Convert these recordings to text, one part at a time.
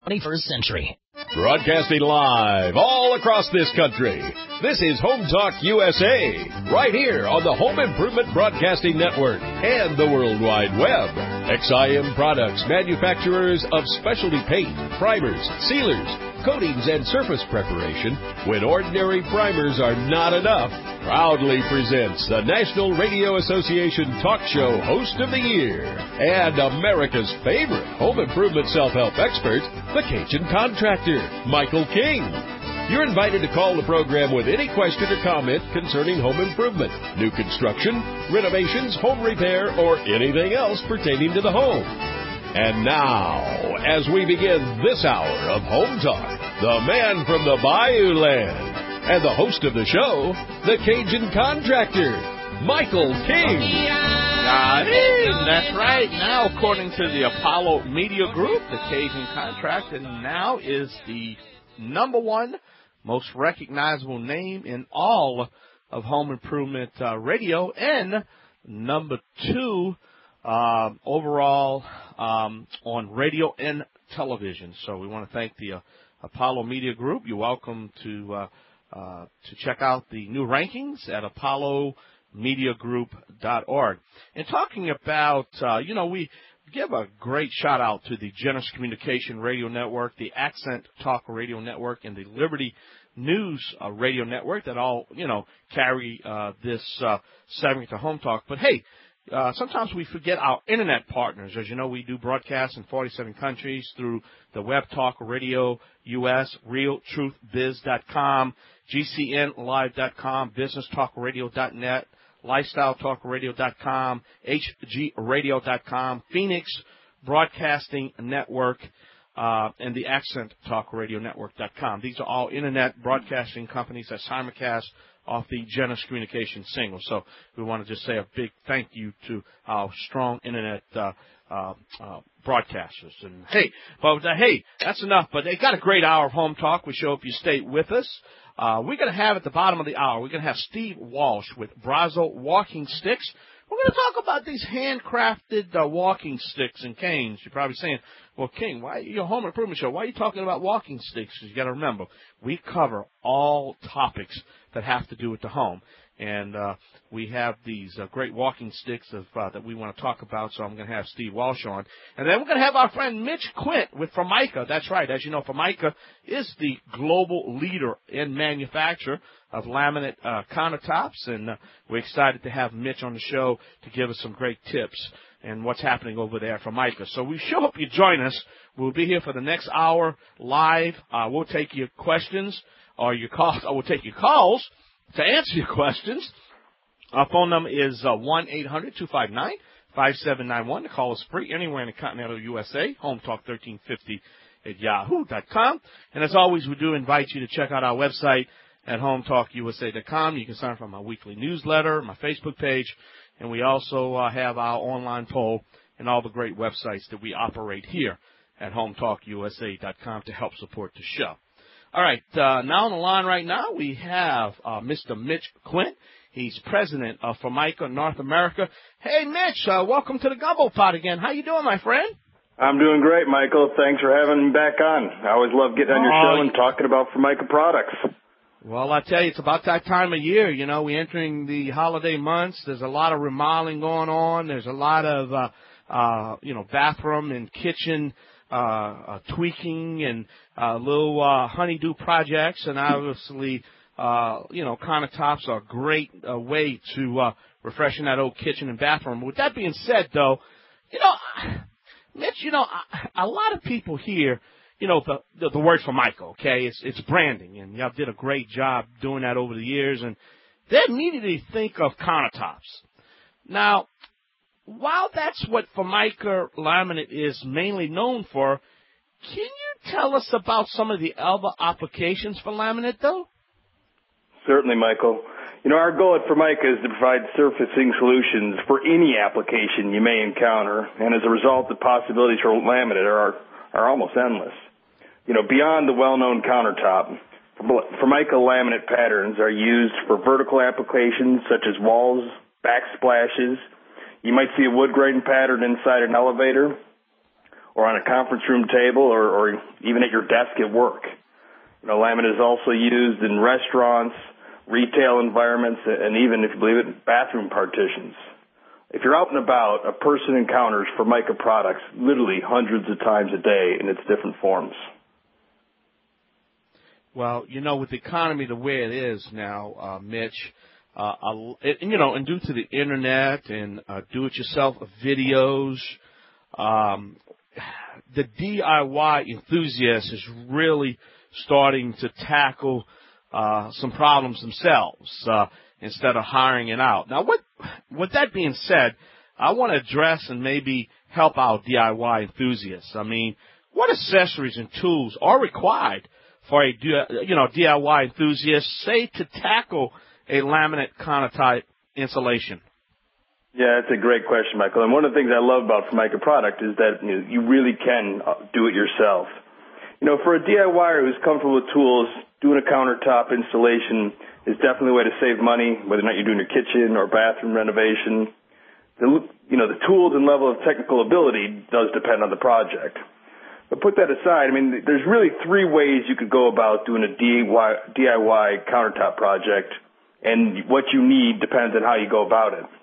21st century. Broadcasting live all across this country. This is Home Talk USA, right here on the Home Improvement Broadcasting Network and the World Wide Web. XIM Products, manufacturers of specialty paint, primers, sealers, coatings, and surface preparation, when ordinary primers are not enough, proudly presents the National Radio Association Talk Show Host of the Year and America's favorite home improvement self-help expert, the Cajun Contractor, Michael King. You're invited to call the program with any question or comment concerning home improvement, new construction, renovations, home repair, or anything else pertaining to the home. And now, as we begin this hour of Home Talk, the man from the Bayou Land and the host of the show, the Cajun Contractor, Michael King. That's right. Now, according to the Apollo Media Group, the Cajun Contractor now is the number one most recognizable name in all of home improvement radio, and number two overall on radio and television. So we want to thank the Apollo Media Group. You're welcome to check out the new rankings at apollomediagroup.org. And talking about, we give a great shout out to the Genesis Communication Radio Network, the Accent Talk Radio Network, and the Liberty News Radio Network that all, carry this segment to Home Talk. But hey, sometimes we forget our internet partners. As you know, we do broadcasts in 47 countries through the Web Talk Radio US, RealTruthBiz.com, GCNLive.com, BusinessTalkRadio.net, LifestyleTalkRadio.com, HGRadio.com, Phoenix Broadcasting Network, and the Accent Talk Radio Network.com. These are all internet broadcasting companies that simulcast off the Genesis Communication single. So we want to just say a big thank you to our strong internet broadcasters. And hey, that's enough. But they got a great hour of Home Talk. We hope you stay with us. We're going to have at the bottom of the hour, we're going to have Steve Walsh with Brazzo Walking Sticks. We're going to talk about these handcrafted walking sticks and canes. You're probably saying, well, King, why your home improvement show? Why are you talking about walking sticks? Because you got to remember, we cover all topics that have to do with the home. And we have these great walking sticks that we want to talk about, so I'm going to have Steve Walsh on. And then we're going to have our friend Mitch Quint with Formica. That's right. As you know, Formica is the global leader in manufacture of laminate countertops, and we're excited to have Mitch on the show to give us some great tips and what's happening over there at Formica. So we sure hope you join us. We'll be here for the next hour live. We'll take your questions or your calls. We'll take your calls to answer your questions. Our phone number is 1-800-259-5791. The call is free anywhere in the continental USA. Home Talk 1350 at yahoo.com. And as always, we do invite you to check out our website at hometalkusa.com. You can sign up for my weekly newsletter, my Facebook page, and we also have our online poll and all the great websites that we operate here at hometalkusa.com to help support the show. All right, now on the line right now we have Mr. Mitch Quint. He's president of Formica North America. Hey, Mitch, welcome to the Gumbo Pot again. How you doing, my friend? I'm doing great, Michael. Thanks for having me back on. I always love getting on your show and talking about Formica products. Well, I tell you, it's about that time of year. You know, we're entering the holiday months. There's a lot of remodeling going on. There's a lot of, bathroom and kitchen tweaking and little honeydew projects. And obviously, countertops are a great way to refreshen that old kitchen and bathroom. With that being said, though, Mitch, a lot of people here, the word Formica, okay? It's branding, and y'all did a great job doing that over the years, and they immediately think of countertops. Now, while that's what Formica laminate is mainly known for, can you tell us about some of the other applications for laminate, though? Certainly, Michael. Our goal at Formica is to provide surfacing solutions for any application you may encounter, and as a result, the possibilities for laminate are almost endless. Beyond the well-known countertop, Formica laminate patterns are used for vertical applications such as walls, backsplashes. You might see a wood grain pattern inside an elevator, or on a conference room table, or even at your desk at work. Laminate is also used in restaurants, retail environments, and even, if you believe it, bathroom partitions. If you're out and about, a person encounters Formica products literally hundreds of times a day in its different forms. Well, with the economy the way it is now, Mitch, and due to the internet and do-it-yourself videos, the DIY enthusiast is really starting to tackle some problems themselves instead of hiring it out. Now, with that being said, I want to address and maybe help out DIY enthusiasts. I mean, what accessories and tools are required for a DIY enthusiast, say, to tackle a laminate countertop installation? Yeah, that's a great question, Michael. And one of the things I love about Formica product is that you really can do it yourself. For a DIYer who's comfortable with tools, doing a countertop installation is definitely a way to save money, whether or not you're doing your kitchen or bathroom renovation. The tools and level of technical ability does depend on the project. But put that aside, there's really three ways you could go about doing a DIY countertop project, and what you need depends on how you go about it.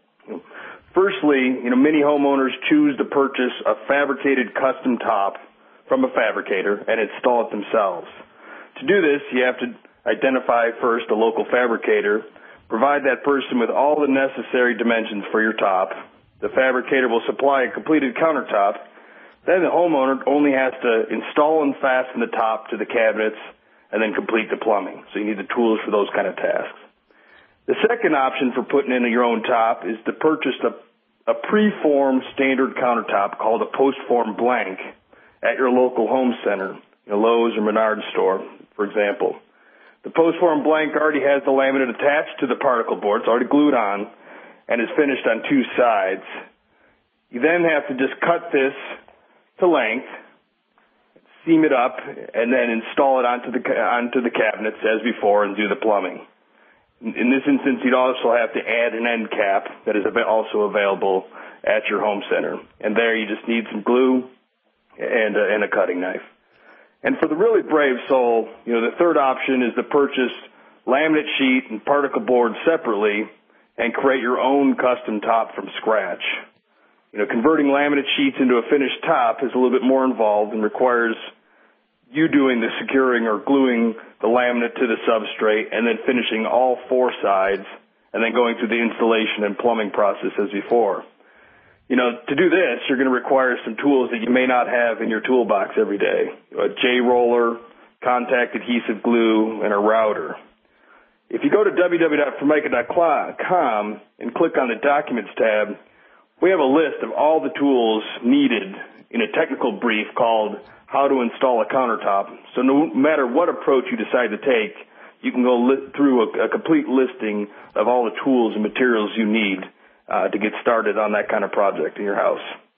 Firstly, many homeowners choose to purchase a fabricated custom top from a fabricator and install it themselves. To do this, you have to identify first a local fabricator, provide that person with all the necessary dimensions for your top. The fabricator will supply a completed countertop. Then the homeowner only has to install and fasten the top to the cabinets and then complete the plumbing. So you need the tools for those kind of tasks. The second option for putting in your own top is to purchase a pre-formed standard countertop called a post-form blank at your local home center, Lowe's or Menards store, for example. The post-form blank already has the laminate attached to the particle board. It's already glued on and is finished on two sides. You then have to just cut this to length, seam it up, and then install it onto the cabinets as before and do the plumbing. In this instance, you'd also have to add an end cap that is also available at your home center. And there you just need some glue and a cutting knife. And for the really brave soul, the third option is to purchase laminate sheet and particle board separately and create your own custom top from scratch. Converting laminate sheets into a finished top is a little bit more involved and requires you doing the securing or gluing the laminate to the substrate and then finishing all four sides and then going through the installation and plumbing process as before. To do this, you're going to require some tools that you may not have in your toolbox every day. A J-roller, contact adhesive glue, and a router. If you go to www.formica.com and click on the Documents tab, we have a list of all the tools needed in a technical brief called How to Install a Countertop. So no matter what approach you decide to take, you can go through a complete listing of all the tools and materials you need to get started on that kind of project in your house.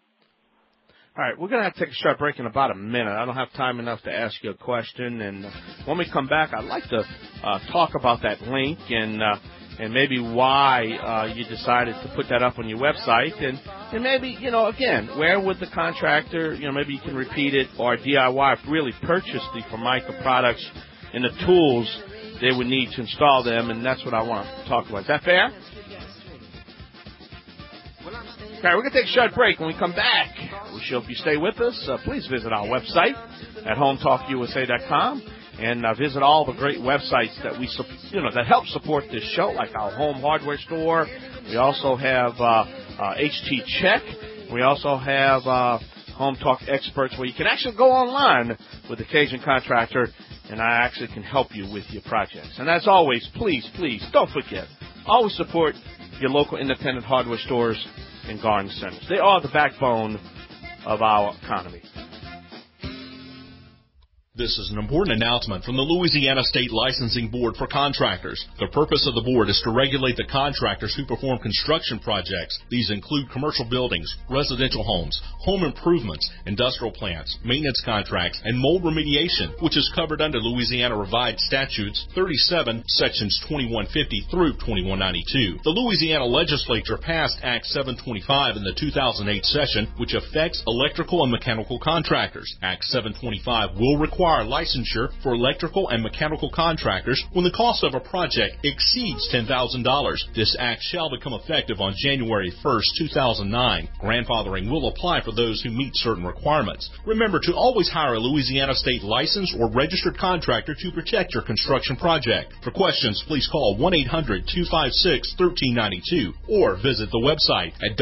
All right, we're going to have to take a short break in about a minute. I don't have time enough to ask you a question. And when we come back, I'd like to talk about that link and maybe why you decided to put that up on your website. And maybe, again, where would the contractor, maybe you can repeat it, or DIY really purchase the Formica products and the tools they would need to install them. And that's what I want to talk about. Is that fair? All right, we're going to take a short break. When we come back, we hope you stay with us. Please visit our website at HomeTalkUSA.com and visit all the great websites that that help support this show, like our home hardware store. We also have HT Check. We also have Home Talk Experts, where you can actually go online with the Cajun Contractor, and I actually can help you with your projects. And as always, please don't forget, always support your local independent hardware stores and garden centers. They are the backbone of our economy. This is an important announcement from the Louisiana State Licensing Board for Contractors. The purpose of the board is to regulate the contractors who perform construction projects. These include commercial buildings, residential homes, home improvements, industrial plants, maintenance contracts, and mold remediation, which is covered under Louisiana Revised Statutes 37, Sections 2150 through 2192. The Louisiana Legislature passed Act 725 in the 2008 session, which affects electrical and mechanical contractors. Act 725 will require licensure for electrical and mechanical contractors when the cost of a project exceeds $10,000. This act shall become effective on January 1st, 2009. Grandfathering will apply for those who meet certain requirements. Remember to always hire a Louisiana State licensed or registered contractor to protect your construction project. For questions, please call 1-800-256-1392 or visit the website at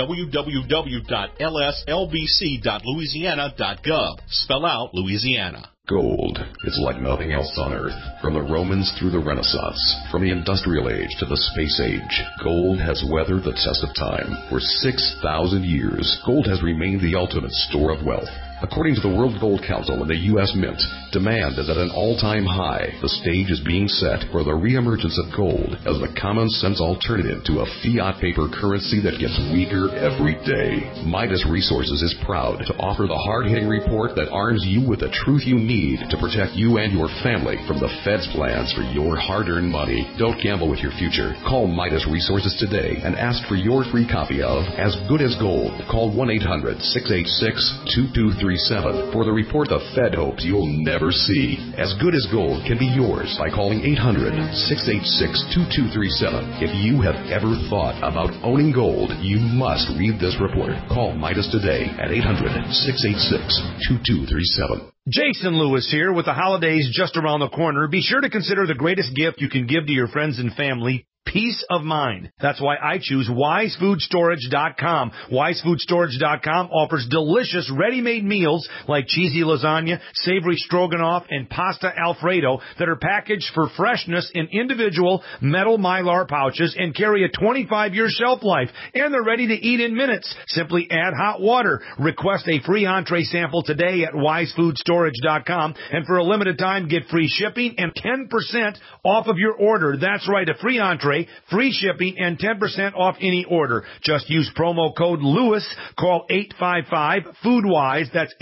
www.lslbc.louisiana.gov. Spell out Louisiana. Gold is like nothing else on Earth. From the Romans through the Renaissance, from the Industrial Age to the Space Age, gold has weathered the test of time. For 6,000 years, gold has remained the ultimate store of wealth. According to the World Gold Council and the U.S. Mint, demand is at an all-time high. The stage is being set for the reemergence of gold as the common-sense alternative to a fiat paper currency that gets weaker every day. Midas Resources is proud to offer the hard-hitting report that arms you with the truth you need to protect you and your family from the Fed's plans for your hard-earned money. Don't gamble with your future. Call Midas Resources today and ask for your free copy of As Good as Gold. Call 1-800-686-2237 for the report the Fed hopes you'll never see. As Good as Gold can be yours by calling 800-686-2237. If you have ever thought about owning gold, you must read this report. Call Midas today at 800-686-2237. Jason Lewis here with the holidays just around the corner. Be sure to consider the greatest gift you can give to your friends and family: peace of mind. That's why I choose WiseFoodStorage.com. WiseFoodStorage.com offers delicious ready-made meals like cheesy lasagna, savory stroganoff, and pasta Alfredo that are packaged for freshness in individual metal Mylar pouches and carry a 25-year shelf life. And they're ready to eat in minutes. Simply add hot water. Request a free entree sample today at WiseFoodStorage.com. And for a limited time, get free shipping and 10% off of your order. That's right, a free entree, free shipping, and 10% off any order. Just use promo code LEWIS. Call 855-FOODWISE. That's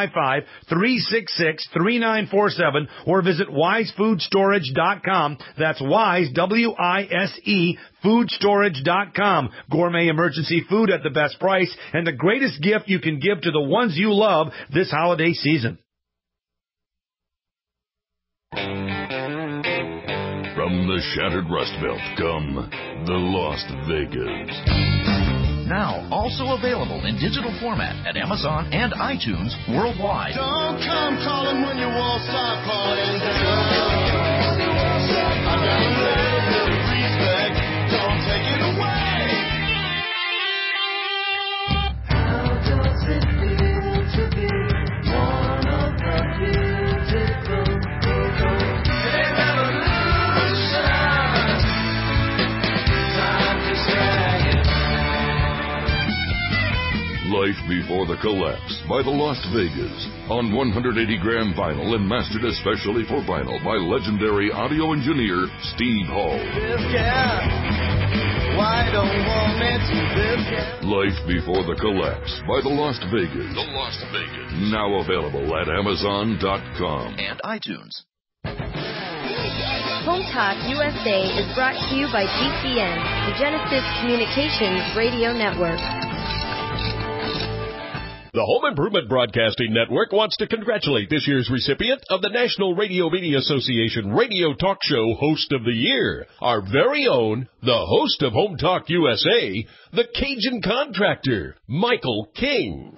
855-366-3947. Or visit WiseFoodStorage.com. That's WISE, W-I-S-E, FoodStorage.com. Gourmet emergency food at the best price and the greatest gift you can give to the ones you love this holiday season. From the shattered Rust Belt come the Las Vegas. Now also available in digital format at Amazon and iTunes worldwide. Don't come calling when your walls start falling down. I got a little bit of respect. Don't take it away. How does it feel to be one of the beautiful people? Hey, revolution. Time to say it. Life Before the Collapse by the Las Vegas on 180-gram vinyl and mastered especially for vinyl by legendary audio engineer Steve Hall. Life Before the Collapse by the Las Vegas. The Las Vegas. Now available at Amazon.com and iTunes. Home Talk USA is brought to you by GCN, the Genesis Communications Radio Network. The Home Improvement Broadcasting Network wants to congratulate this year's recipient of the National Radio Media Association Radio Talk Show Host of the Year, our very own, the host of Home Talk USA, the Cajun Contractor, Michael King.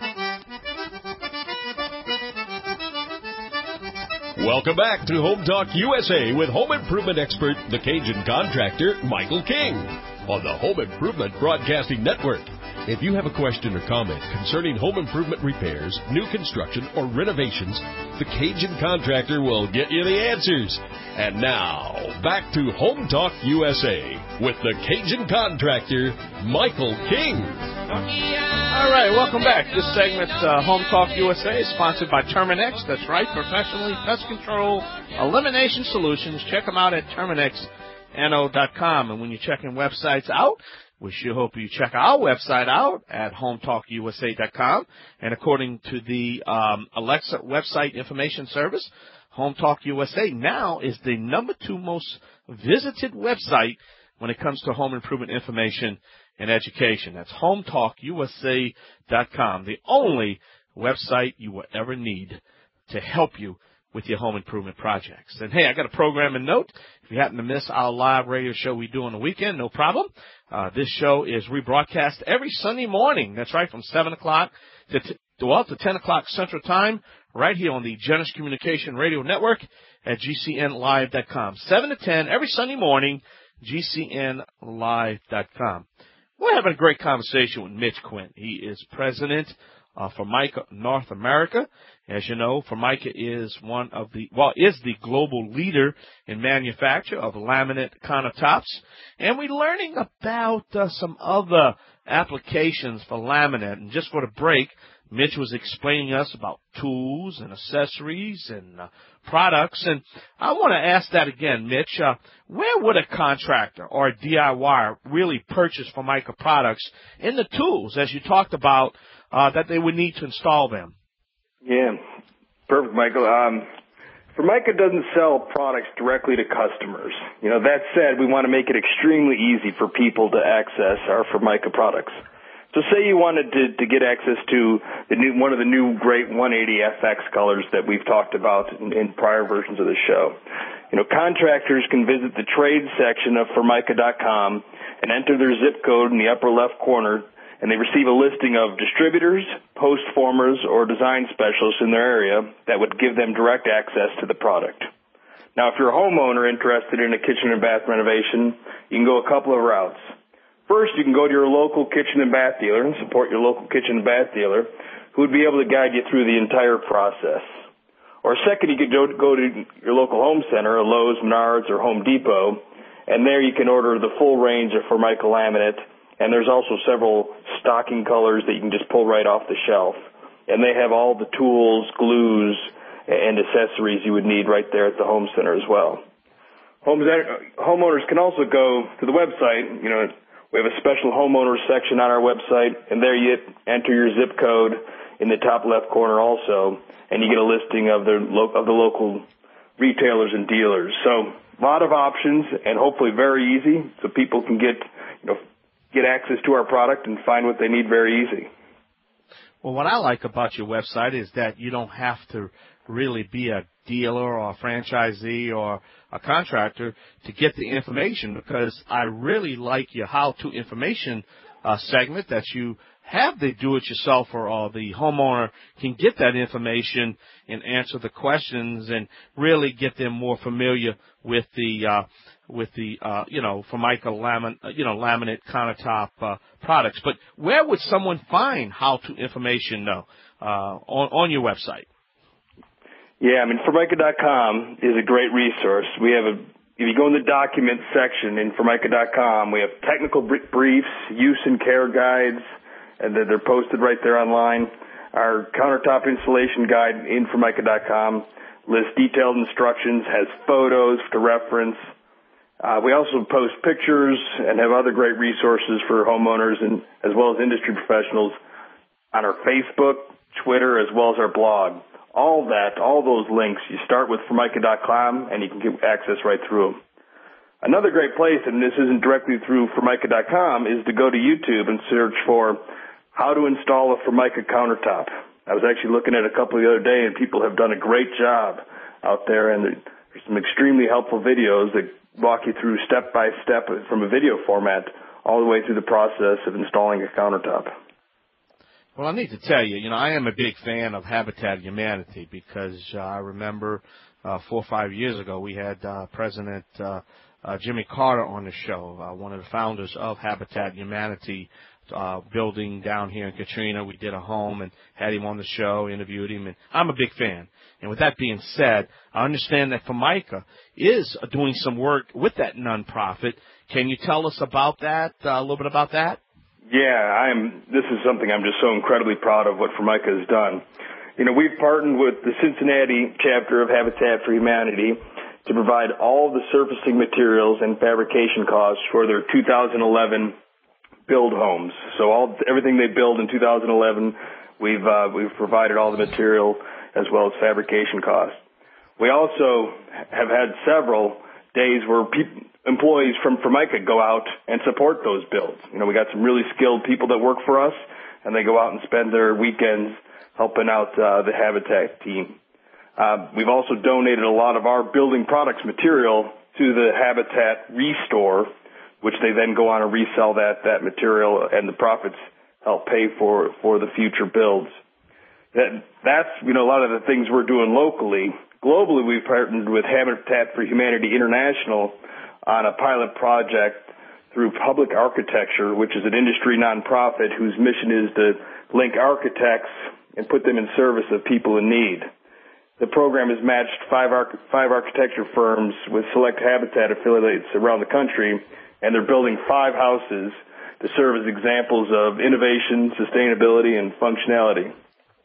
Welcome back to Home Talk USA with home improvement expert, the Cajun Contractor, Michael King, on the Home Improvement Broadcasting Network. If you have a question or comment concerning home improvement repairs, new construction, or renovations, the Cajun Contractor will get you the answers. And now, back to Home Talk USA with the Cajun Contractor, Michael King. All right, welcome back. This segment, Home Talk USA, is sponsored by Terminex. That's right, professionally pest control elimination solutions. Check them out at TerminexNO.com. And when you're checking websites out, we sure hope you check our website out at HomeTalkUSA.com. And according to the Alexa website information service, Home Talk USA now is the number 2 most visited website when it comes to home improvement information and education. That's HomeTalkUSA.com, the only website you will ever need to help you with your home improvement projects. And, hey, I got a programming note. If you happen to miss our live radio show we do on the weekend, no problem. This show is rebroadcast every Sunday morning. That's right, from 7 o'clock to 10 o'clock Central Time, right here on the Genesis Communication Radio Network at GCNlive.com. 7 to 10 every Sunday morning, GCNlive.com. We're having a great conversation with Mitch Quinn. He is president Formica North America. As you know, Formica is is the global leader in manufacture of laminate countertops. And we're learning about some other applications for laminate. And just for the break, Mitch was explaining us about tools and accessories and products. And I want to ask that again, Mitch. Where would a contractor or a DIYer really purchase Formica products in the tools, as you talked about, that they would need to install them? Yeah, perfect, Michael. Formica doesn't sell products directly to customers. That said, we want to make it extremely easy for people to access our Formica products. So say you wanted to get access to one of the new great 180FX colors that we've talked about in prior versions of the show. Contractors can visit the trade section of Formica.com and enter their zip code in the upper left corner, and they receive a listing of distributors, post formers, or design specialists in their area that would give them direct access to the product. Now, if you're a homeowner interested in a kitchen and bath renovation, you can go a couple of routes. First, you can go to your local kitchen and bath dealer and support your local kitchen and bath dealer, who would be able to guide you through the entire process. Or second, you could go to your local home center, a Lowe's, Menards, or Home Depot, and there you can order the full range of Formica laminate. And there's also several stocking colors that you can just pull right off the shelf. And they have all the tools, glues, and accessories you would need right there at the home center as well. Homeowners can also go to the website. We have a special homeowner section on our website, and there you enter your zip code in the top left corner also, and you get a listing of the local retailers and dealers. So a lot of options, and hopefully very easy, so people can get access to our product and find what they need very easy. Well, what I like about your website is that you don't have to really be a dealer or a franchisee or a contractor to get the information, because I really like your how-to information segment that you have the do-it-yourselfer or the homeowner can get that information and answer the questions and really get them more familiar with the Formica laminate countertop products. But where would someone find how-to information on your website? Yeah, Formica.com is a great resource. If you go in the documents section in Formica.com, we have technical briefs, use and care guides, and they're posted right there online. Our countertop installation guide in Formica.com lists detailed instructions, has photos to reference. We also post pictures and have other great resources for homeowners and as well as industry professionals on our Facebook, Twitter, as well as our blog. All those links, you start with Formica.com and you can get access right through them. Another great place, and this isn't directly through Formica.com, is to go to YouTube and search for how to install a Formica countertop. I was actually looking at a couple the other day, and people have done a great job out there, and there's some extremely helpful videos that walk you through step by step from a video format all the way through the process of installing a countertop. Well, I need to tell you, I am a big fan of Habitat Humanity because I remember 4 or 5 years ago we had President Jimmy Carter on the show, one of the founders of Habitat Humanity, building down here in Katrina. We did a home and had him on the show, interviewed him, and I'm a big fan. And with that being said, I understand that Formica is doing some work with that nonprofit. Can you tell us about that, a little bit about that? Yeah, this is something I'm just so incredibly proud of what Formica has done. You know, we've partnered with the Cincinnati chapter of Habitat for Humanity to provide all the surfacing materials and fabrication costs for their 2011 build homes. So everything they build in 2011, we've provided all the material as well as fabrication costs. We also have had several days where employees from Formica go out and support those builds. You know, we got some really skilled people that work for us, and they go out and spend their weekends helping out the Habitat team. We've also donated a lot of our building products material to the Habitat Restore, which they then go on and resell that material, and the profits help pay for the future builds. That's, you know, a lot of the things we're doing locally. Globally, we've partnered with Habitat for Humanity International on a pilot project through Public Architecture, which is an industry nonprofit whose mission is to link architects and put them in service of people in need. The program has matched five architecture firms with select Habitat affiliates around the country, and they're building 5 houses to serve as examples of innovation, sustainability, and functionality.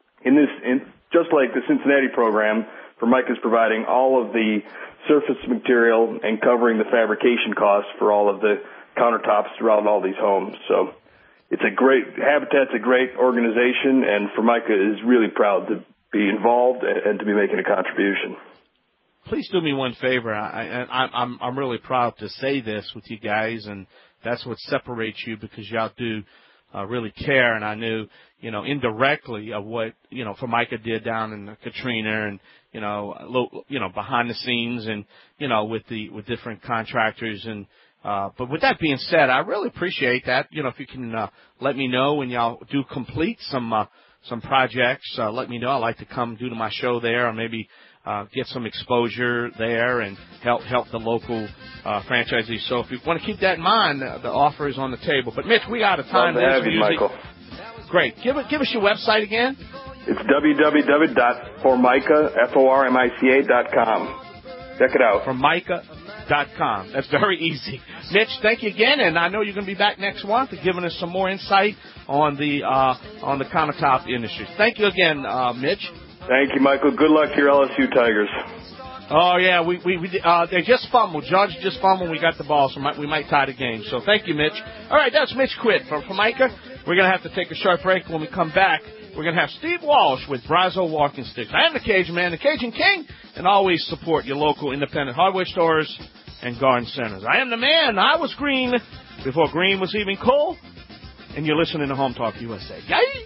Just like the Cincinnati program, Formica is providing all of the surface material and covering the fabrication costs for all of the countertops throughout all these homes. So Habitat's a great organization, and Formica is really proud to be involved and to be making a contribution. Please do me one favor. I'm really proud to say this with you guys, and that's what separates you, because y'all do really care. And I knew, you know, indirectly of what, you know, Formica did down in Katrina, and behind the scenes, and with different contractors. And but with that being said, I really appreciate that. You know, if you can let me know when y'all do complete some projects, let me know. I'd like to come do to my show there, or maybe get some exposure there and help the local franchisees. So if you want to keep that in mind, the offer is on the table. But Mitch, we out of time. Love to have you, Michael. Great. Give us your website again. It's www.formica.com. Check it out. Formica.com. That's very easy. Mitch, thank you again, and I know you're going to be back next month and giving us some more insight on the countertop industry. Thank you again, Mitch. Thank you, Michael. Good luck to your LSU Tigers. Oh yeah, they just fumbled. Judge just fumbled. We got the ball, so we might tie the game. So thank you, Mitch. All right, that's Mitch Quitt from Formica. We're going to have to take a short break. When we come back, we're going to have Steve Walsh with Brazo Walking Sticks. I am the Cajun Man, the Cajun King, and always support your local independent hardware stores and garden centers. I am the man. I was green before green was even cool, and you're listening to Home Talk USA. Yay!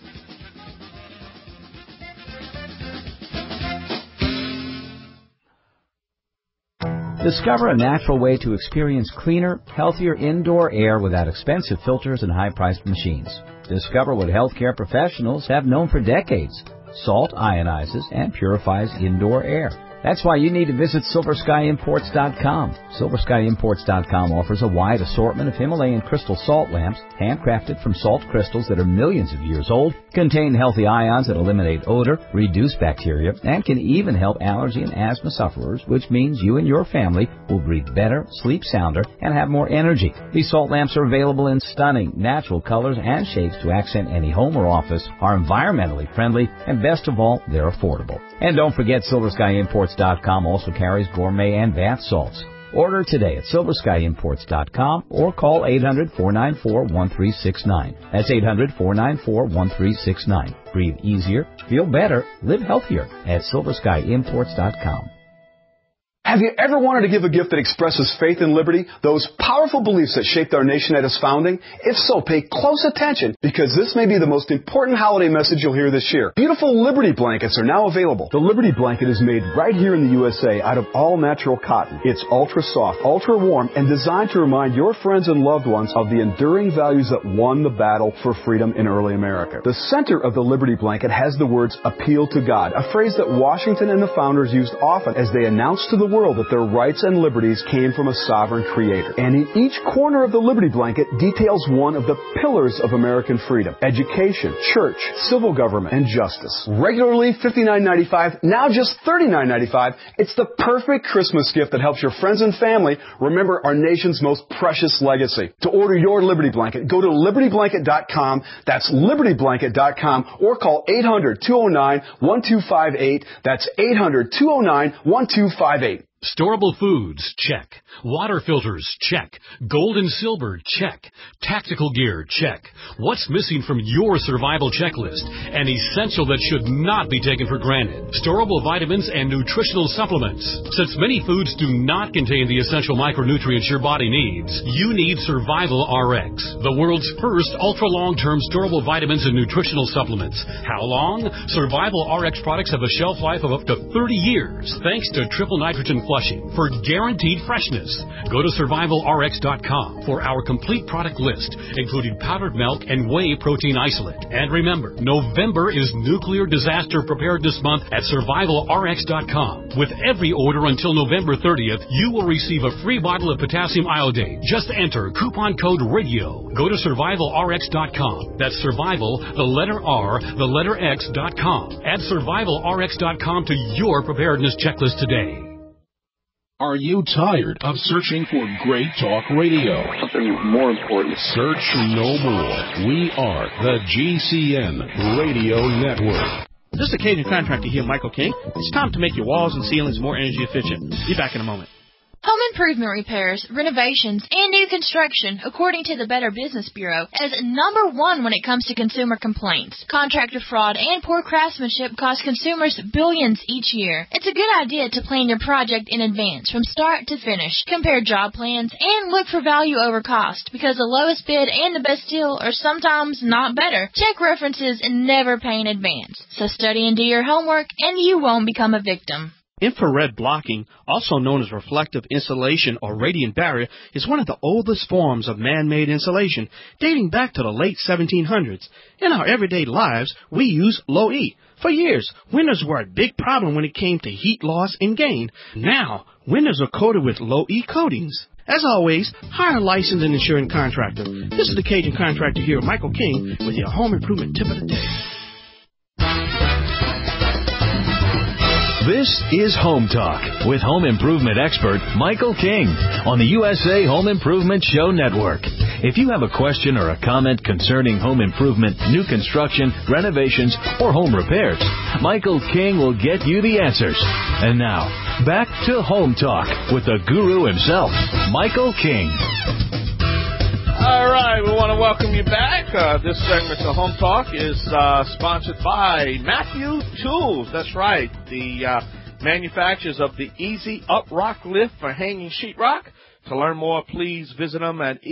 Discover a natural way to experience cleaner, healthier indoor air without expensive filters and high-priced machines. Discover what healthcare professionals have known for decades. Salt ionizes and purifies indoor air. That's why you need to visit SilverSkyImports.com. SilverSkyImports.com offers a wide assortment of Himalayan crystal salt lamps, handcrafted from salt crystals that are millions of years old, contain healthy ions that eliminate odor, reduce bacteria, and can even help allergy and asthma sufferers, which means you and your family will breathe better, sleep sounder, and have more energy. These salt lamps are available in stunning, natural colors and shapes to accent any home or office, are environmentally friendly, and best of all, they're affordable. And don't forget, SilverSkyImports.com also carries gourmet and bath salts. Order today at SilverSkyImports.com or call 800-494-1369. That's 800-494-1369. Breathe easier, feel better, live healthier at SilverSkyImports.com. Have you ever wanted to give a gift that expresses faith and liberty, those powerful beliefs that shaped our nation at its founding? If so, pay close attention, because this may be the most important holiday message you'll hear this year. Beautiful Liberty blankets are now available. The Liberty blanket is made right here in the USA out of all-natural cotton. It's ultra-soft, ultra-warm, and designed to remind your friends and loved ones of the enduring values that won the battle for freedom in early America. The center of the Liberty blanket has the words, "Appeal to God," a phrase that Washington and the founders used often as they announced to the world world that their rights and liberties came from a sovereign creator. And in each corner of the Liberty Blanket details one of the pillars of American freedom: education, church, civil government, and justice. Regularly $59.95, now just $39.95. It's the perfect Christmas gift that helps your friends and family remember our nation's most precious legacy. To order your Liberty Blanket, go to LibertyBlanket.com. That's LibertyBlanket.com, or call 800-209-1258. That's 800-209-1258. Storable foods, check. Water filters, check. Gold and silver, check. Tactical gear, check. What's missing from your survival checklist? An essential that should not be taken for granted. Storable vitamins and nutritional supplements. Since many foods do not contain the essential micronutrients your body needs, you need Survival RX, the world's first ultra-long-term storable vitamins and nutritional supplements. How long? Survival RX products have a shelf life of up to 30 years, thanks to triple nitrogen flushing for guaranteed freshness. Go to survivalrx.com for our complete product list, including powdered milk and whey protein isolate. And remember, November is Nuclear Disaster Preparedness Month at survivalrx.com. With every order until November 30th, you will receive a free bottle of potassium iodate. Just enter coupon code RADIO. Go to survivalrx.com. That's survival, the letter R, the letter X.com. Add survivalrx.com to your preparedness checklist today. Are you tired of searching for great talk radio? Something more important. Search no more. We are the GCN Radio Network. This is Cajun Contractor here, Michael King. It's time to make your walls and ceilings more energy efficient. Be back in a moment. Home improvement repairs, renovations, and new construction, according to the Better Business Bureau, is number one when it comes to consumer complaints. Contractor fraud and poor craftsmanship cost consumers billions each year. It's a good idea to plan your project in advance, from start to finish. Compare job plans and look for value over cost, because the lowest bid and the best deal are sometimes not better. Check references and never pay in advance. So study and do your homework, and you won't become a victim. Infrared blocking, also known as reflective insulation or radiant barrier, is one of the oldest forms of man-made insulation, dating back to the late 1700s. In our everyday lives, we use low E. For years, windows were a big problem when it came to heat loss and gain. Now, windows are coated with low E coatings. As always, hire a licensed and insured contractor. This is the Cajun Contractor here, Michael King, with your home improvement tip of the day. This is Home Talk with home improvement expert Michael King on the USA Home Improvement Show Network. If you have a question or a comment concerning home improvement, new construction, renovations, or home repairs, Michael King will get you the answers. And now, back to Home Talk with the guru himself, Michael King. All right, we want to welcome you back. This segment of Home Talk is sponsored by Matthew Tools. That's right, the manufacturers of the Easy Up Rock Lift for hanging sheetrock. To learn more, please visit them at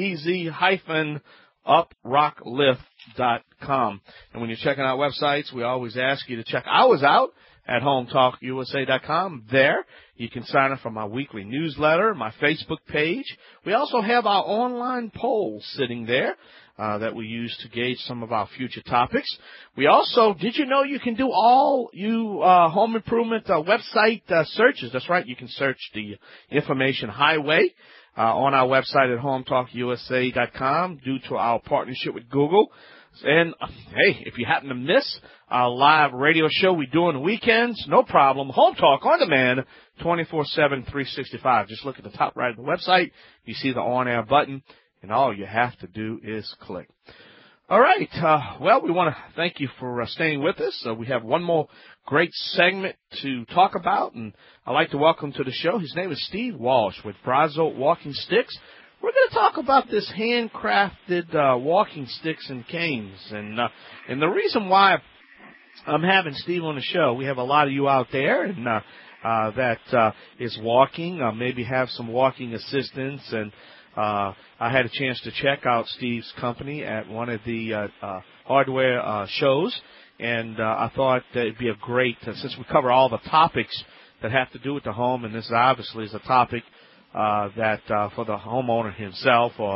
easy-uprocklift.com. And when you're checking out websites, we always ask you to check ours out at HomeTalkUSA.com. There, you can sign up for my weekly newsletter, my Facebook page. We also have our online polls sitting there that we use to gauge some of our future topics. We also, did you know you can do all you home improvement website searches? That's right, you can search the information highway on our website at HomeTalkUSA.com due to our partnership with Google. And, hey, if you happen to miss our live radio show we do on the weekends, no problem. Home Talk on demand, 24/7, 365. Just look at the top right of the website. You see the on-air button, and all you have to do is click. All right. Well, we want to thank you for staying with us. We have one more great segment to talk about, and I'd like to welcome to the show. His name is Steve Walsh with Brazos Walking Sticks. We're going to talk about this handcrafted walking sticks and canes, and the reason why I'm having Steve on the show, we have a lot of you out there and that is walking, maybe have some walking assistance, and I had a chance to check out Steve's company at one of the hardware shows, and I thought that it'd be a great, since we cover all the topics that have to do with the home, and this obviously is a topic that for the homeowner himself or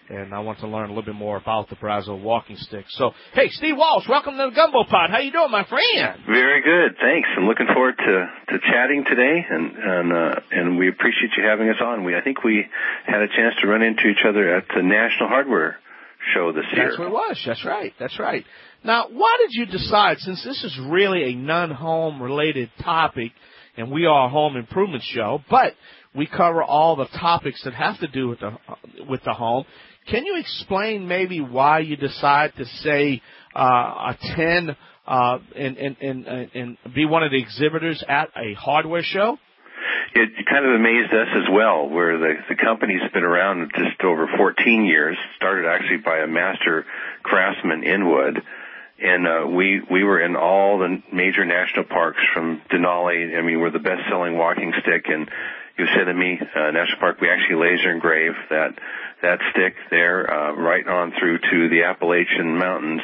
and I want to learn a little bit more about the Brazos walking stick. So, hey, Steve Walsh, welcome to the Gumbo Pod. How you doing, my friend? Very good, thanks. I'm looking forward to chatting today, and we appreciate you having us on. I think we had a chance to run into each other at the National Hardware Show this year. That's what it was. That's right. Now, why did you decide, since this is really a non-home related topic, and we are a home improvement show, but we cover all the topics that have to do with the home. Can you explain maybe why you decide to say attend and be one of the exhibitors at a hardware show? It kind of amazed us as well, where the company's been around just over 14 years, started actually by a master craftsman in wood. And we were in all the major national parks from Denali. I mean, we're the best-selling walking stick in Yosemite National Park. We actually laser engrave that stick there right on through to the Appalachian Mountains.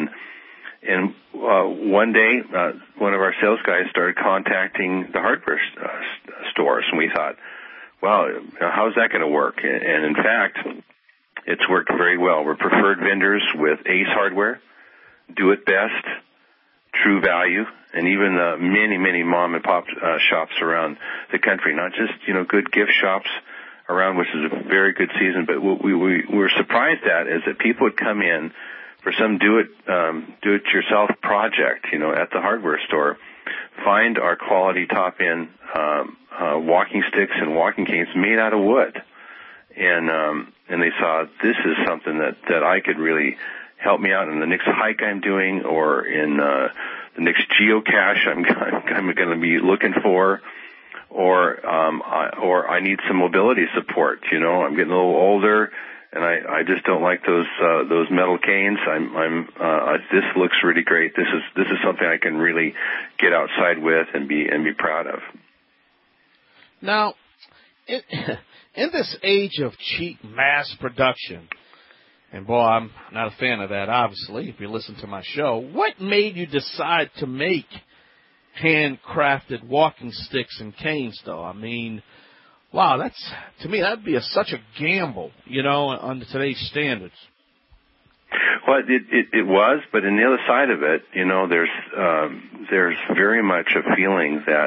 And one day, one of our sales guys started contacting the hardware stores, and we thought, wow, how's that going to work? And in fact, it's worked very well. We're preferred vendors with Ace Hardware, Do It Best, True Value, and even many mom and pop shops around the country. Not just good gift shops around, which is a very good season, but what we were surprised at is that people would come in for some do it yourself project, at the hardware store, find our quality top end walking sticks and walking canes made out of wood, and they saw this is something that I could really help me out in the next hike I'm doing, or in the next geocache I'm going to be looking for, or I need some mobility support. I'm getting a little older, and I just don't like those metal canes. This looks really great. This is something I can really get outside with and be proud of. Now, in this age of cheap mass production, and boy, I'm not a fan of that, obviously, if you listen to my show, what made you decide to make handcrafted walking sticks and canes, though? I mean, wow, to me, that'd be such a gamble, under today's standards. Well, it was, but on the other side of it, there's very much a feeling that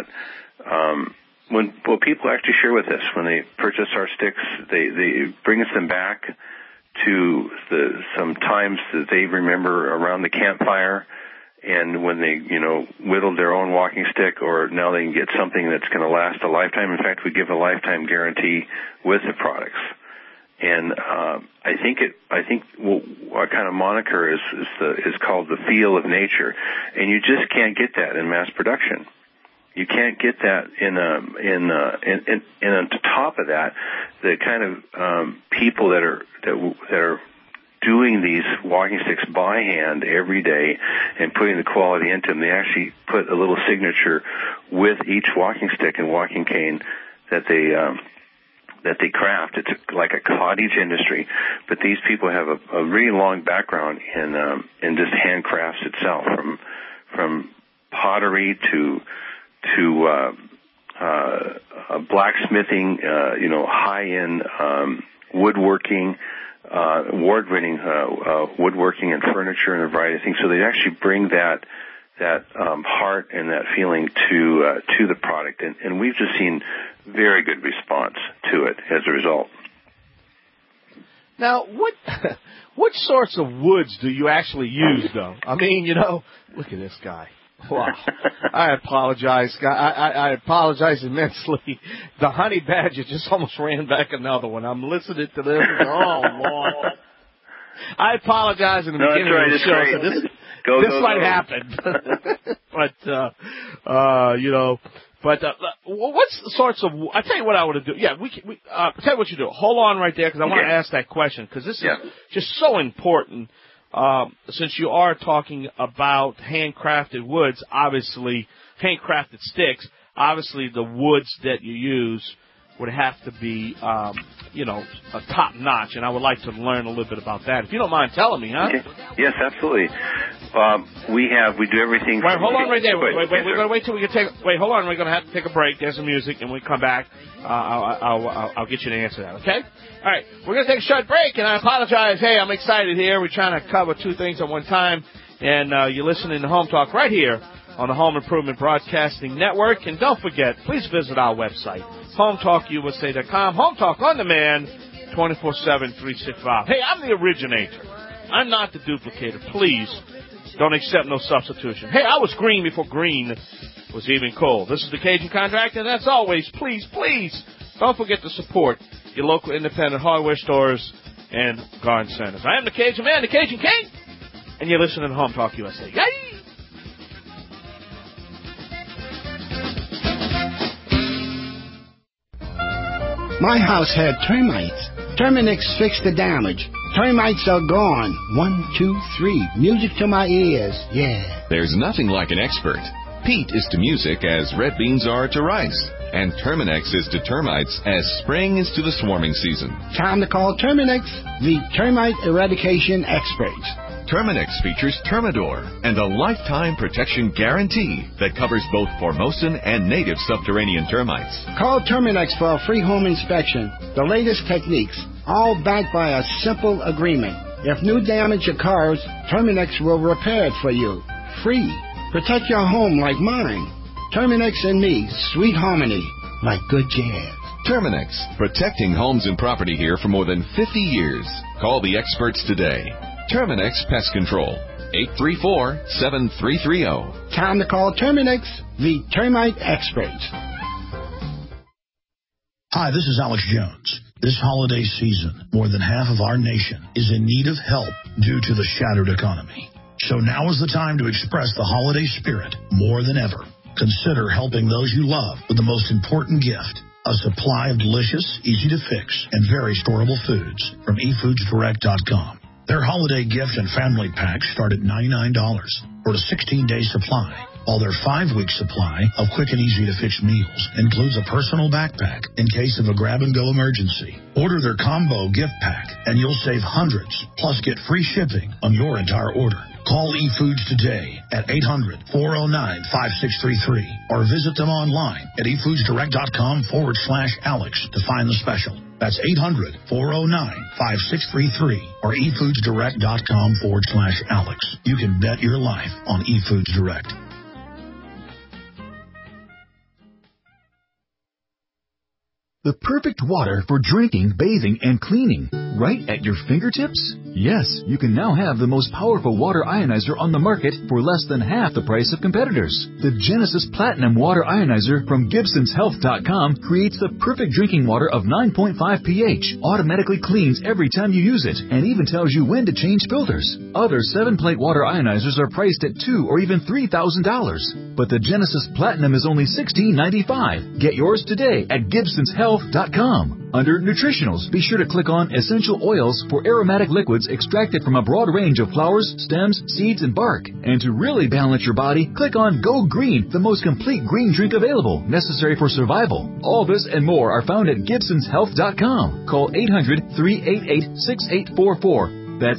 when people actually share with us when they purchase our sticks, they bring us them back to some times that they remember around the campfire, and when they, whittled their own walking stick, or now they can get something that's going to last a lifetime. In fact, we give a lifetime guarantee with the products. And I think our kind of moniker is called the feel of nature, and you just can't get that in mass production. You can't get that and on top of that, the kind of people that are doing these walking sticks by hand every day and putting the quality into them, they actually put a little signature with each walking stick and walking cane that they craft. It's like a cottage industry, but these people have a really long background in just handcrafts itself, from pottery to blacksmithing, high-end woodworking, award-winning woodworking and furniture and a variety of things. So they actually bring that heart and that feeling to the product, and we've just seen very good response to it as a result. Now, what sorts of woods do you actually use, though? I mean, look at this guy. Wow. I apologize. I apologize immensely. The honey badger just almost ran back another one. I'm listening to this. Oh, Lord. I apologize in the beginning of the show. So this might happen. But, what sorts of, I tell you what I want to do. Yeah, tell you what you do. Hold on right there, because I want to ask that question, because this is just so important. Since you are talking about handcrafted woods, obviously, handcrafted sticks, obviously the woods that you use would have to be, a top notch, and I would like to learn a little bit about that. If you don't mind telling me, huh? Okay. Yes, absolutely. We do everything. Wait, hold on right there. Wait, Yes, we're going to wait till we can take. Wait, hold on. We're going to have to take a break. There's some music, and when we come back, I'll get you to answer that. Okay? All right. We're going to take a short break, and I apologize. Hey, I'm excited here. We're trying to cover two things at one time, and you're listening to Home Talk right here on the Home Improvement Broadcasting Network. And don't forget, please visit our website, HomeTalkUSA.com. Home Talk on demand, 24/7, 365. Hey, I'm the originator. I'm not the duplicator. Please don't accept no substitution. Hey, I was green before green was even cool. This is the Cajun Contractor, and as always, please don't forget to support your local independent hardware stores and garden centers. I am the Cajun Man, the Cajun King, and you're listening to Home Talk USA. Yay! My house had termites. Terminix fixed the damage. Termites are gone. 1, 2, 3. Music to my ears. Yeah. There's nothing like an expert. Peat is to music as red beans are to rice. And Terminix is to termites as spring is to the swarming season. Time to call Terminix, the termite eradication experts. Terminix features Termidor and a lifetime protection guarantee that covers both Formosan and native subterranean termites. Call Terminix for a free home inspection. The latest techniques, all backed by a simple agreement. If new damage occurs, Terminix will repair it for you. Free. Protect your home like mine. Terminix and me, sweet harmony, like good jazz. Terminix, protecting homes and property here for more than 50 years. Call the experts today. Terminix Pest Control, 834-7330. Time to call Terminix, the termite experts. Hi, this is Alex Jones. This holiday season, more than half of our nation is in need of help due to the shattered economy. So now is the time to express the holiday spirit more than ever. Consider helping those you love with the most important gift, a supply of delicious, easy-to-fix, and very storable foods from eFoodsDirect.com. Their holiday gift and family packs start at $99 for a 16-day supply, while their 5-week supply of quick and easy-to-fix meals includes a personal backpack in case of a grab-and-go emergency. Order their combo gift pack, and you'll save hundreds, plus get free shipping on your entire order. Call eFoods today at 800-409-5633 or visit them online at eFoodsDirect.com/Alex to find the special. That's 800-409-5633 or eFoodsDirect.com/Alex. You can bet your life on eFoods Direct. The perfect water for drinking, bathing, and cleaning, right at your fingertips? Yes, you can now have the most powerful water ionizer on the market for less than half the price of competitors. The Genesis Platinum Water Ionizer from GibsonsHealth.com creates the perfect drinking water of 9.5 pH, automatically cleans every time you use it, and even tells you when to change filters. Other 7-plate water ionizers are priced at $2,000 or even $3,000, but the Genesis Platinum is only $16.95. Get yours today at GibsonsHealth.com. Under Nutritionals, be sure to click on Essential Oils for aromatic liquids extracted from a broad range of flowers, stems, seeds, and bark. And to really balance your body, click on Go Green, the most complete green drink available, necessary for survival. All this and more are found at GibsonsHealth.com. Call 800-388-6844. That's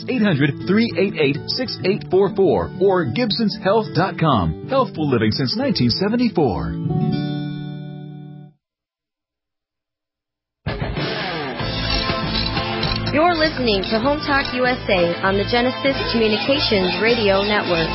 800-388-6844 or GibsonsHealth.com. Healthful living since 1974. You're listening to Home Talk USA on the Genesis Communications Radio Network.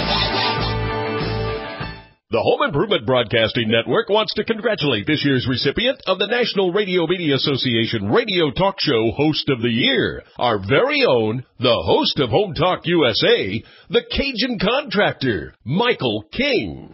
The Home Improvement Broadcasting Network wants to congratulate this year's recipient of the National Radio Media Association Radio Talk Show Host of the Year, our very own, the host of Home Talk USA, the Cajun Contractor, Michael King.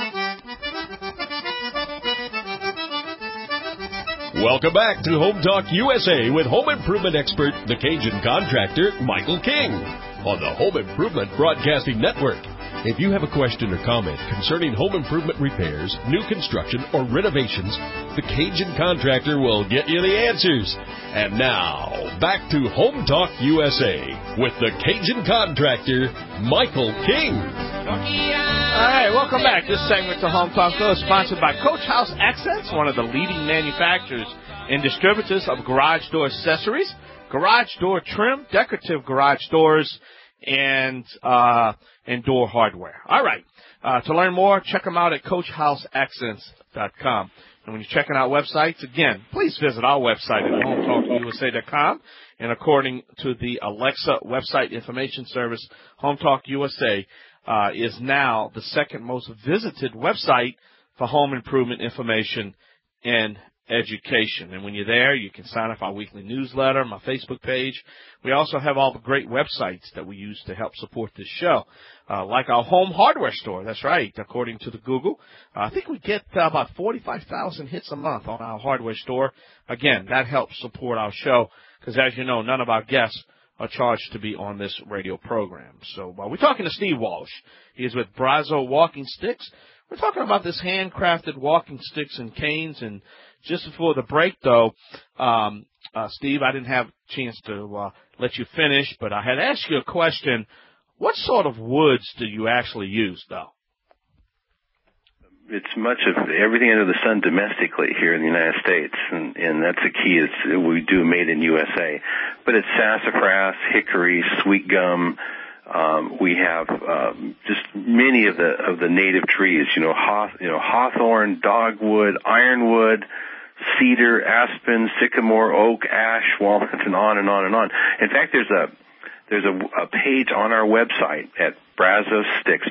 Welcome back to Home Talk USA with home improvement expert, the Cajun Contractor, Michael King, on the Home Improvement Broadcasting Network. If you have a question or comment concerning home improvement repairs, new construction, or renovations, the Cajun Contractor will get you the answers. And now, back to Home Talk USA with the Cajun Contractor, Michael King. All right, welcome back. This segment to Home Talk Show is sponsored by Coach House Accents, one of the leading manufacturers and distributors of garage door accessories, garage door trim, decorative garage doors, and door hardware. All right. To learn more, check them out at CoachHouseAccents.com. And when you're checking out websites, again, please visit our website at HomeTalkUSA.com. And according to the Alexa website information service, HomeTalk USA is now the second most visited website for home improvement information and education. And when you're there, you can sign up for our weekly newsletter, my Facebook page. We also have all the great websites that we use to help support this show, like our home hardware store. That's right. According to the Google, I think we get about 45,000 hits a month on our hardware store. Again, that helps support our show because, as you know, none of our guests are charged to be on this radio program. So we're talking to Steve Walsh. He is with Brazos Walking Sticks. We're talking about this handcrafted walking sticks and canes. And just before the break, though, Steve, I didn't have a chance to let you finish, but I had asked you a question. What sort of woods do you actually use, though? It's much of everything under the sun domestically here in the United States, and that's the key. Is we do made in USA, but it's sassafras, hickory, sweet gum. We have just many of the native trees. Hawthorn, dogwood, ironwood, cedar, aspen, sycamore, oak, ash, walnut, and on and on and on. In fact, there's a page on our website at Brazos Sticks,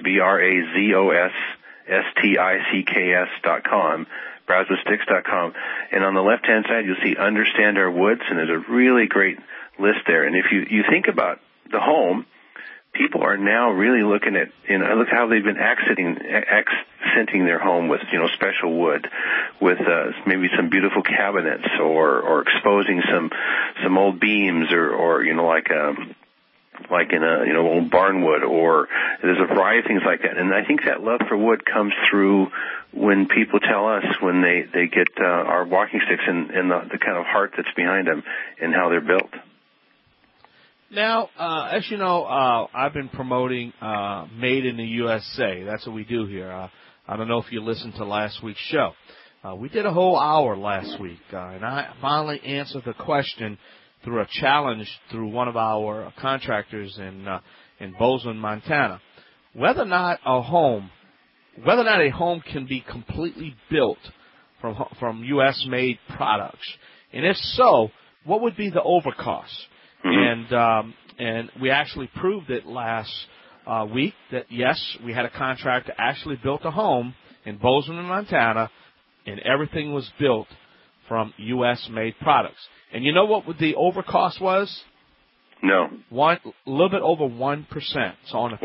BrazosSticks.com, BrazosSticks.com, and on the left-hand side you'll see Understand Our Woods, and there's a really great list there. And if you think about the home, people are now really looking at, look how they've been accenting their home with, special wood, with maybe some beautiful cabinets, or exposing some old beams, or like in old barnwood, or there's a variety of things like that. And I think that love for wood comes through when people tell us when they get our walking sticks and the kind of heart that's behind them and how they're built. Now, as you know, I've been promoting Made in the USA. That's what we do here. I don't know if you listened to last week's show. We did a whole hour last week, and I finally answered the question through a challenge through one of our contractors in Bozeman, Montana, whether or not a home can be completely built from U.S.-made products, and if so, what would be the overcost? And we actually proved it last week that yes, we had a contractor actually built a home in Bozeman, Montana, and everything was built from U.S.-made products. And you know what the overcost was? No. A little bit over 1%. So on a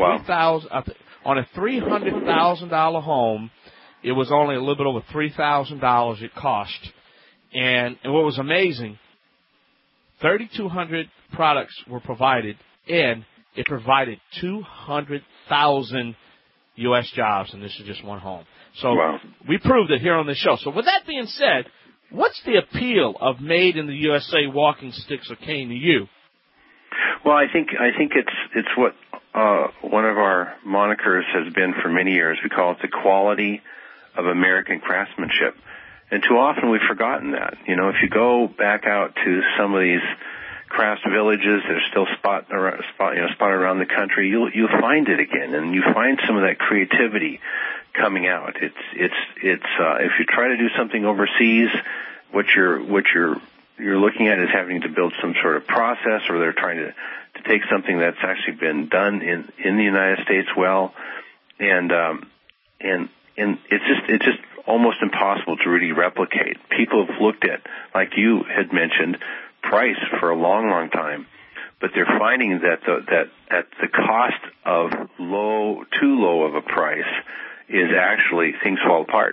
$300,000 home, it was only a little bit over $3,000 it cost. And what was amazing, 3,200 products were provided, and it provided 200,000 U.S. jobs, and this is just one home. So we proved it here on the show. So with that being said, what's the appeal of Made in the USA walking sticks or cane to you? Well, I think it's what one of our monikers has been for many years. We call it the quality of American craftsmanship. And too often we've forgotten that. If you go back out to some of these craft villages that are still spotted around the country, you'll find it again, and you find some of that creativity coming out. It's if you try to do something overseas, what you're looking at is having to build some sort of process, or they're trying to take something that's actually been done in the United States well, and it's just almost impossible to really replicate. People have looked at, like you had mentioned, price for a long, long time, but they're finding that at the cost of too low of a price is actually things fall apart.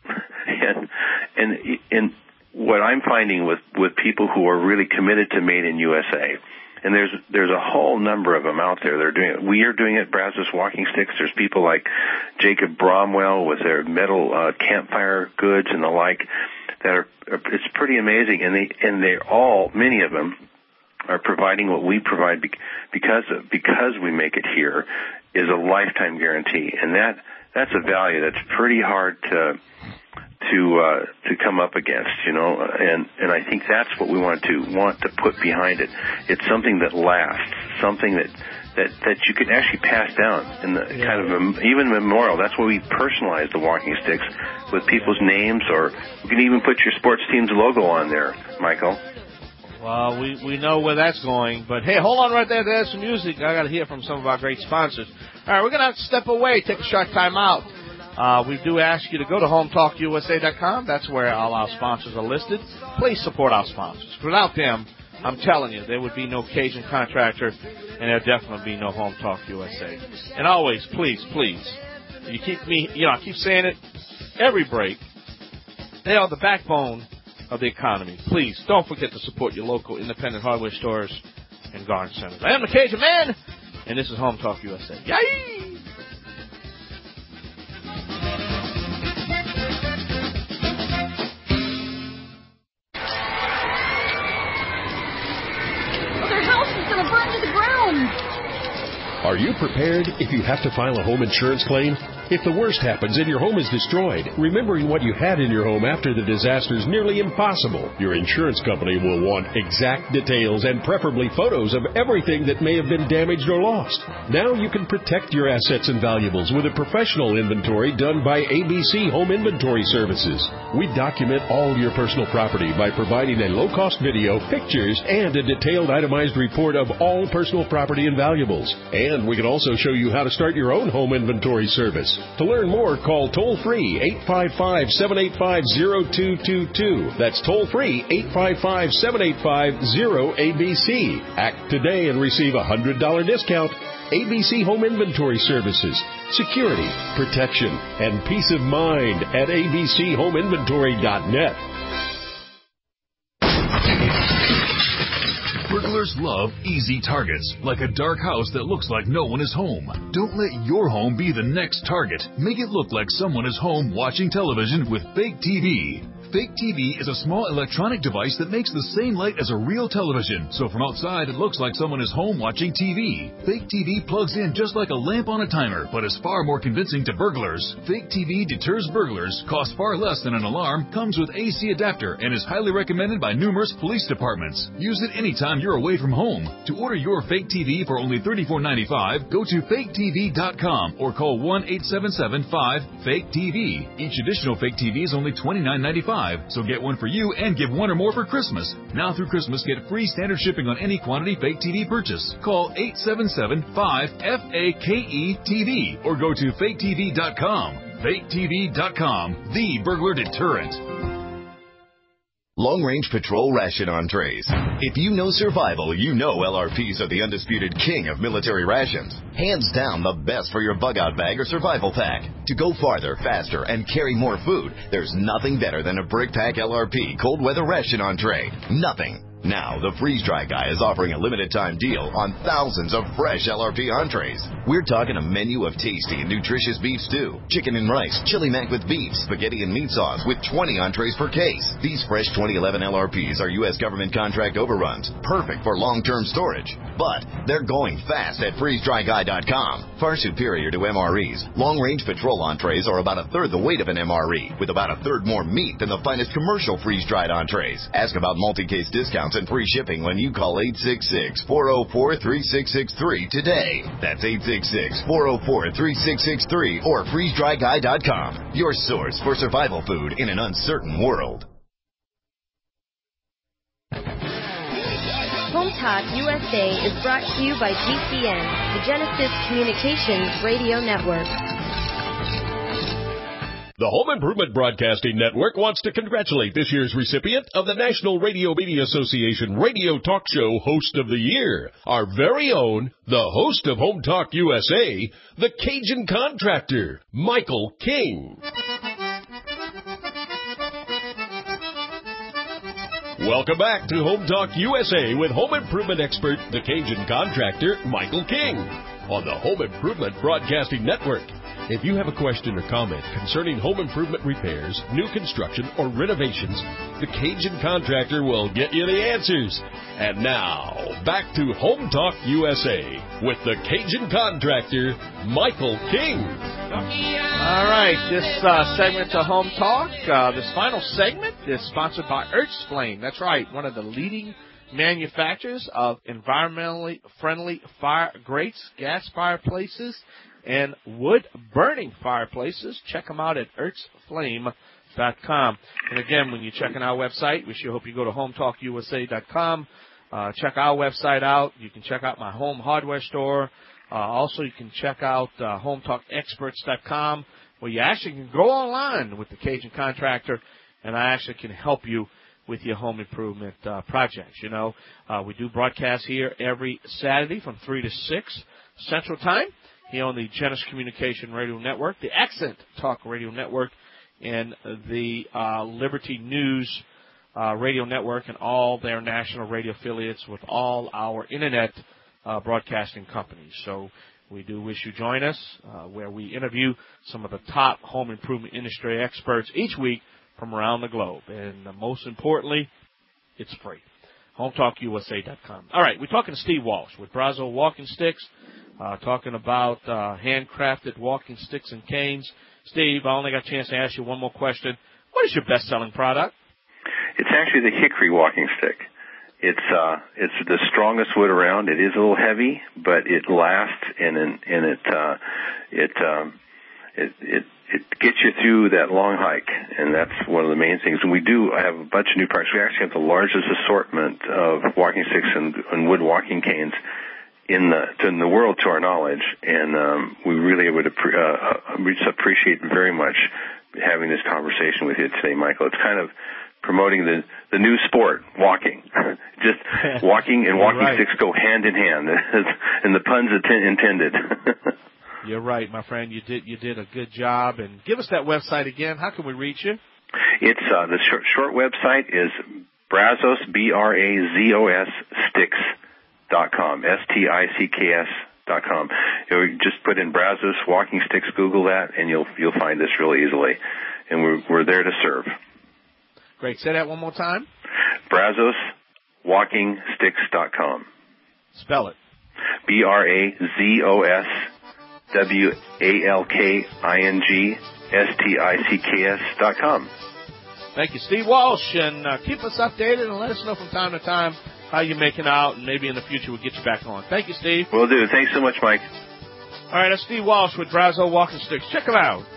and what I'm finding with people who are really committed to Made in USA, and there's a whole number of them out there that are doing it. We are doing it, Brazos Walking Sticks. There's people like Jacob Bromwell with their metal campfire goods and the like it's pretty amazing, and they're all, many of them are providing what we provide because we make it here is a lifetime guarantee, and that's a value that's pretty hard to come up against, and I think that's what we want to put behind it. It's something that lasts, something that you can actually pass down in the kind of even memorial. That's why we personalize the walking sticks with people's names, or you can even put your sports team's logo on there, Michael. Well, we know where that's going, but hey, hold on right there. There's some music. I got to hear from some of our great sponsors. All right, we're going to have to step away, take a short time out. We do ask you to go to HomeTalkUSA.com. That's where all our sponsors are listed. Please support our sponsors. Without them, I'm telling you, there would be no Cajun Contractor, and there'll definitely be no Home Talk USA. And always, please, you keep me, I keep saying it every break. They are the backbone of the economy. Please don't forget to support your local independent hardware stores and garden centers. I am the Cajun Man, and this is Home Talk USA. Yay! Are you prepared if you have to file a home insurance claim? If the worst happens and your home is destroyed, remembering what you had in your home after the disaster is nearly impossible. Your insurance company will want exact details and preferably photos of everything that may have been damaged or lost. Now you can protect your assets and valuables with a professional inventory done by ABC Home Inventory Services. We document all your personal property by providing a low-cost video, pictures, and a detailed itemized report of all personal property and valuables. And we can also show you how to start your own home inventory service. To learn more, call toll-free 855-785-0222. That's toll-free 855-785-0ABC. Act today and receive a $100 discount. ABC Home Inventory Services. Security, protection, and peace of mind at abchomeinventory.net. Burglars love easy targets, like a dark house that looks like no one is home. Don't let your home be the next target. Make it look like someone is home watching television with Fake TV. Fake TV is a small electronic device that makes the same light as a real television, so from outside it looks like someone is home watching TV. Fake TV plugs in just like a lamp on a timer, but is far more convincing to burglars. Fake TV deters burglars, costs far less than an alarm, comes with AC adapter, and is highly recommended by numerous police departments. Use it anytime you're away from home. To order your Fake TV for only $34.95, go to faketv.com or call 1-877-5-FAKE-TV. Each additional Fake TV is only $29.95. So get one for you and give one or more for Christmas. Now through Christmas, get free standard shipping on any quantity Fake TV purchase. Call 877-5-FAKE-TV or go to faketv.com. Faketv.com, the burglar deterrent. Long Range Patrol Ration Entrees. If you know survival, you know LRPs are the undisputed king of military rations. Hands down the best for your bug-out bag or survival pack. To go farther, faster, and carry more food, there's nothing better than a Brick Pack LRP cold weather ration entree. Nothing. Now, the Freeze Dry Guy is offering a limited-time deal on thousands of fresh LRP entrees. We're talking a menu of tasty and nutritious beef stew, chicken and rice, chili mac with beef, spaghetti and meat sauce with 20 entrees per case. These fresh 2011 LRPs are U.S. government contract overruns, perfect for long-term storage. But they're going fast at freezedryguy.com. Far superior to MREs, long-range patrol entrees are about a third the weight of an MRE, with about a third more meat than the finest commercial freeze-dried entrees. Ask about multi-case discounts and free shipping when you call 866-404-3663 today. That's 866-404-3663 or freezedryguy.com. Your source for survival food in an uncertain world. Home Talk USA is brought to you by GCN, the Genesis Communications Radio Network. The Home Improvement Broadcasting Network wants to congratulate this year's recipient of the National Radio Media Association Radio Talk Show Host of the Year, our very own, the host of Home Talk USA, the Cajun Contractor, Michael King. Welcome back to Home Talk USA with home improvement expert, the Cajun Contractor, Michael King, on the Home Improvement Broadcasting Network. If you have a question or comment concerning home improvement repairs, new construction, or renovations, the Cajun Contractor will get you the answers. And now, back to Home Talk USA with the Cajun Contractor, Michael King. All right, this segment of Home Talk, this final segment is sponsored by Ertz Flame. That's right, one of the leading manufacturers of environmentally friendly fire grates, gas fireplaces, and wood-burning fireplaces. Check them out at EarthsFlame.com. And again, when you're checking our website, we sure hope you go to HomeTalkUSA.com. Check our website out. You can check out my home hardware store. Also, you can check out HomeTalkExperts.com, where you actually can go online with the Cajun Contractor, and I actually can help you with your home improvement projects. You know, we do broadcast here every Saturday from 3 to 6 Central Time here on the Genesis Communication Radio Network, the Accent Talk Radio Network, and the Liberty News Radio Network, and all their national radio affiliates with all our Internet broadcasting companies. So we do wish you join us where we interview some of the top home improvement industry experts each week from around the globe. And most importantly, it's free. HomeTalkUSA.com. All right, we're talking to Steve Walsh with Brazos Walking Sticks, talking about handcrafted walking sticks and canes. Steve, I only got a chance to ask you one more question. What is your best-selling product? It's actually the hickory walking stick. It's the strongest wood around. It is a little heavy, but it lasts, and it gets you through that long hike, and that's one of the main things. And we do have a bunch of new products. We actually have the largest assortment of walking sticks and wood walking canes in the world, to our knowledge, and we really would appreciate very much having this conversation with you today, Michael. It's kind of promoting the new sport, walking. Just walking and walking sticks go hand in hand, and the pun's intended. You're right, my friend. You did a good job. And give us that website again. How can we reach you? It's the short website is Brazos, BRAZOS Sticks.com, STICKS.com. You just put in Brazos Walking Sticks, Google that, and you'll find us really easily. And we're there to serve. Great. Say that one more time. BrazosWalkingSticks.com. Spell it. BrazosWalkingSticks.com. Thank you, Steve Walsh, and keep us updated and let us know from time to time how you're making out, and maybe in the future we'll get you back on. Thank you, Steve. Will do. Thanks so much, Mike. All right, that's Steve Walsh with Brazos Walking Sticks. Check them out.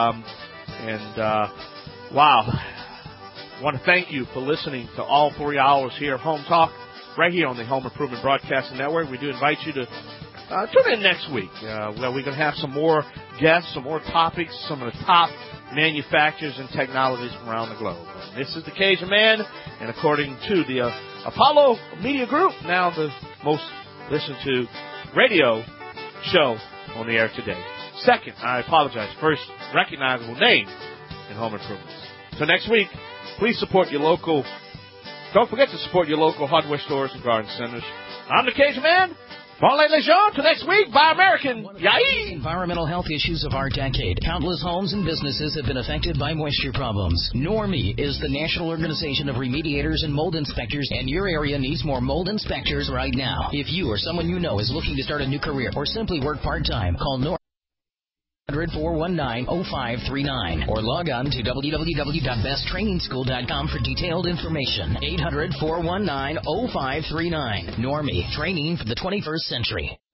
Wow. I want to thank you for listening to all 3 hours here of Home Talk, right here on the Home Improvement Broadcasting Network. We do invite you to tune in next week, where we're going to have some more guests, some more topics, some of the top manufacturers and technologies from around the globe. And this is the Cajun Man, and according to the Apollo Media Group, now the most listened to radio show on the air today. Second, I apologize, first recognizable name in home improvements. So next week, please support your local, don't forget to support your local hardware stores and garden centers. I'm the Cajun Man. Bon les gens, till next week, Buy American. Yay! Environmental health issues of our decade. Countless homes and businesses have been affected by moisture problems. NORMI is the National Organization of Remediators and Mold Inspectors, and your area needs more mold inspectors right now. If you or someone you know is looking to start a new career or simply work part-time, call NORMI. 800-419-0539 or log on to www.besttrainingschool.com for detailed information. 800-419-0539. NORMI, training for the 21st century.